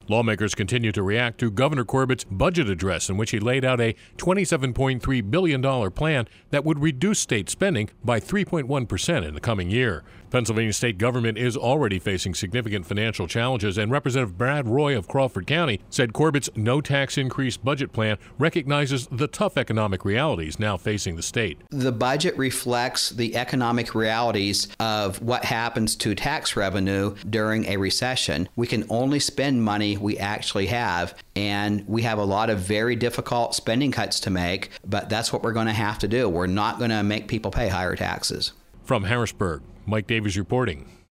Lawmakers continue to react to Governor Corbett's budget address, in which he laid out a $27.3 billion plan that would reduce state spending by 3.1% in the coming year. Pennsylvania state government is already facing significant financial challenges, and Representative Brad Roy of Crawford County said Corbett's no-tax increase budget plan recognizes the tough economic realities now facing the state. The budget reflects the economic realities of what happens to tax revenue during a recession. We can only spend money we actually have, and we have a lot of very difficult spending cuts to make, but that's what we're going to have to do. We're not going to make people pay higher taxes. From Harrisburg, Mike Davies reporting.